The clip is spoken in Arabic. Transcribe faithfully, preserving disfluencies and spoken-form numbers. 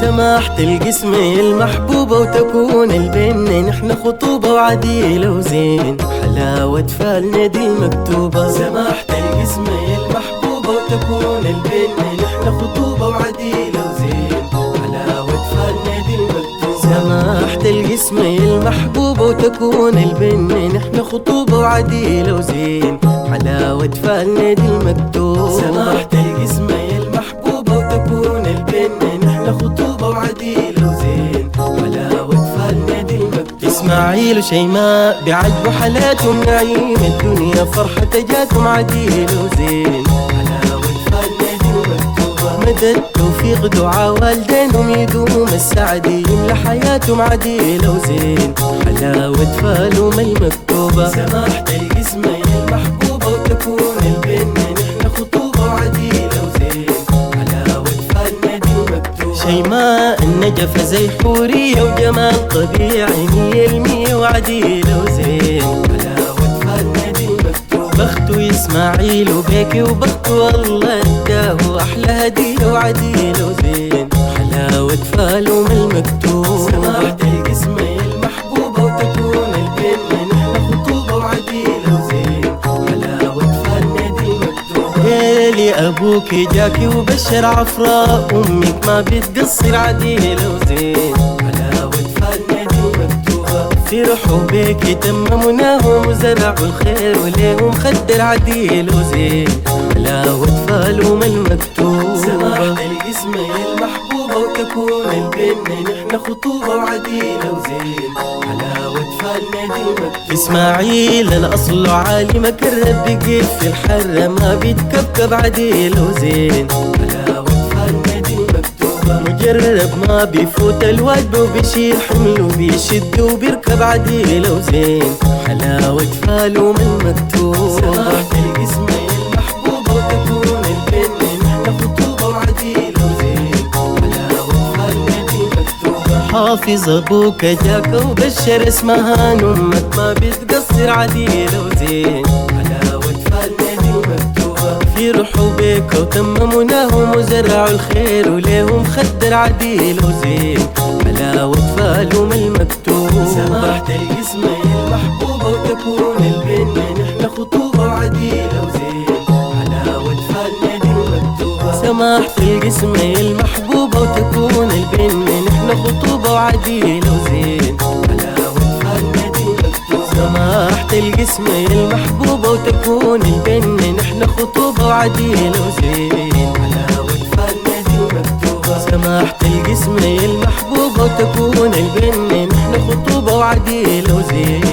سماحة القسم المحبوبة وتكون البن نحن خطوبة وعديلة وزين حلاوة فالنا دي المكتوبة. سماحة القسم المحبوبة وتكون البن نحن خطوبة وعديلة وزين حلاوة فالنا دي المكتوبة. سماحة القسم المحبوبة وتكون البن نحن خطوبة وعديلة وزين حلاوة فالنا دي المكتوبة. سماحة القسم المحبوبة وتكون البن نحن خطوبة وعديلة وزين حلاوة فالنا دي المكتوبة. إسماعيل وشيماء بعجب حالاتهم نعيم الدنيا فرحة جاتهم عديلة وزين حلاوة فالنا دي المكتوبة. مدى التوفيق دعاء والدينهم يدوم السعد يملى حياتهم عديلة وزين حلاوة فالهم المكتوبة. سماحة القسم المحبوبة وتكون البن نحن خطوبة وعديلة وزين حلاوة فالنا دي المكتوبة. شيماء النجفة زي حورية وجمال طبيعي مية المية وعديلة وزين حلاوة فالنا دي المكتوبة. بختو إسماعيل وبيكي وبختو الله اداه أحلى هدية وعديلة وزين حلاوة فالهم المكتوبة. سماحة القسم المحبوبة وتكون البن نحن خطوبة وعديلة وزين حلاوة فالنا دي المكتوبة. ليلي أبوك جاكي وبشر عفراء أمك ما بتقصر عديلة وزين حلاوة فالنا دي المكتوبة. فرحوا بيك تم مناهم وزرعوا الخير وليهم خد العديلة وزين حلاوة فالهم المكتوبة. سماحة القسم المحبوبة وتكون البن نحن خطوبة وعديلة وزين حلاوة فالنا دي المكتوبة. إسماعيل الأصل عالي مكرب بقيت في الحرة ما بيتكبكب عديلة وزين حلاوة فالنا دي المكتوبة. مجرب ما بيفوت الواجب وبيشيل حمله وبيشد وبيركب عديلة وزين حلاوة فالهم المكتوبة. سماحة القسم المحبوبة وتكون البن نحن خطوبة وعديلة وزين حلاوة فالنا دي المكتوبة. حافظ أبوك جاك وبشر اسمها أمك ما بتقصر عديلة وزين حلاوة فالنا دي المكتوبة. فرحوا بيك وتم مناهم وزرعوا الخير وليهم خد العديلة وزين حلاوة فالهم المكتوبة. سماحة القسم المحبوبة وتكون البن نحن خطوبة وعديلة وزين حلاوة فالنا دي المكتوبة. سماحة القسم المحبوبة وتكون البن نحن خطوبة وعديلة وزين حلاوة فالنا دي المكتوبة. سماحة القسم المحبوبة وتكون البن نحن خطوبة وعديلة وزين حلاوة فالنا دي المكتوبة. سماحة القسم المحبوبة وتكون البن نحن خطوبة وعديلة وزين